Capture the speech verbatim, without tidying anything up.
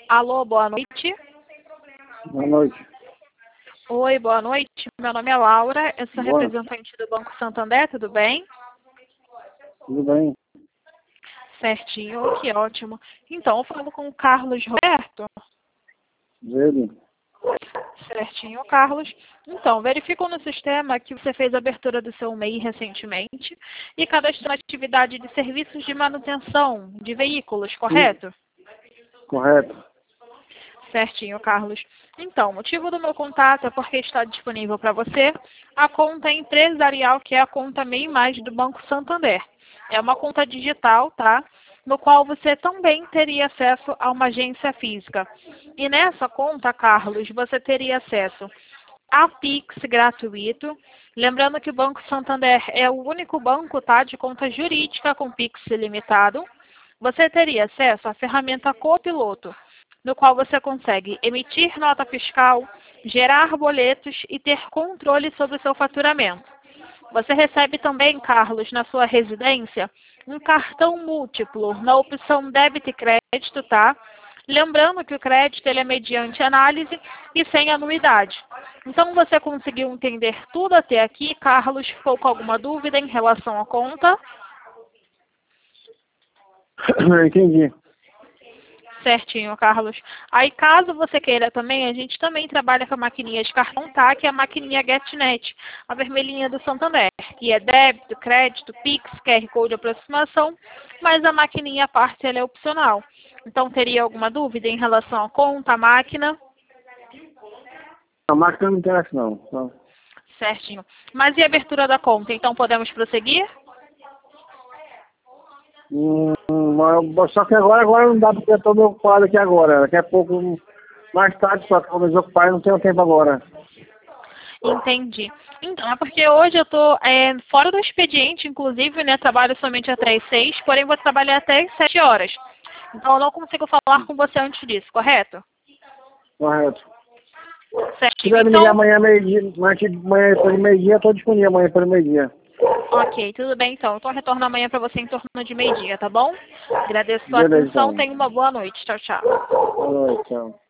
Alô, boa noite. Boa noite. Oi, boa noite. Meu nome é Laura, eu sou Boa. representante do Banco Santander, tudo bem? Tudo bem? Certinho, que ótimo. Então, eu falo com o Carlos Roberto. Ele? Certinho, Carlos. Então, verifico no sistema que você fez a abertura do seu M E I recentemente e cadastrou na atividade de serviços de manutenção de veículos, correto? Correto. Certinho, Carlos. Então, o motivo do meu contato é porque está disponível para você a conta empresarial, que é a conta M E I Mais do Banco Santander. É uma conta digital, tá? No qual você também teria acesso a uma agência física. E nessa conta, Carlos, você teria acesso a Pix gratuito. Lembrando que o Banco Santander é o único banco, tá, de conta jurídica com Pix ilimitado. Você teria acesso à ferramenta Copiloto, no qual você consegue emitir nota fiscal, gerar boletos e ter controle sobre o seu faturamento. Você recebe também, Carlos, na sua residência, um cartão múltiplo na opção débito e crédito, tá? Lembrando que o crédito ele é mediante análise e sem anuidade. Então, você conseguiu entender tudo até aqui, Carlos? Ficou com alguma dúvida em relação à conta? Entendi. Certinho, Carlos. Aí, caso você queira também, a gente também trabalha com a maquininha de cartão, tá? Que é a maquininha GetNet, a vermelhinha do Santander, que é débito, crédito, Pix, Q R Code de aproximação, mas a maquininha à parte ela é opcional. Então, teria alguma dúvida em relação à conta, à máquina? A máquina não interessa, não. Não. Certinho. Mas e a abertura da conta? Então, podemos prosseguir? Hum, mas- só que agora, agora não dá porque eu estou ocupado aqui agora. Daqui a pouco, mais tarde, só que eu vou desocupar e não tenho tempo agora. Entendi. Então, é porque hoje eu estou é, fora do expediente, inclusive, né? Trabalho somente até às seis, porém vou trabalhar até às sete horas. Então, eu não consigo falar com você antes disso, correto? Correto. Se Certinho. quiser me ligar Então, amanhã, meio-dia, amanhã pelo meio-dia, eu estou disponível amanhã pelo meio-dia. ok, tudo bem então. Então, eu retorno amanhã para você em torno de meio-dia, tá bom? Agradeço a sua Beleza, atenção, então. tenha uma boa noite. Tchau, tchau. Boa noite, tchau.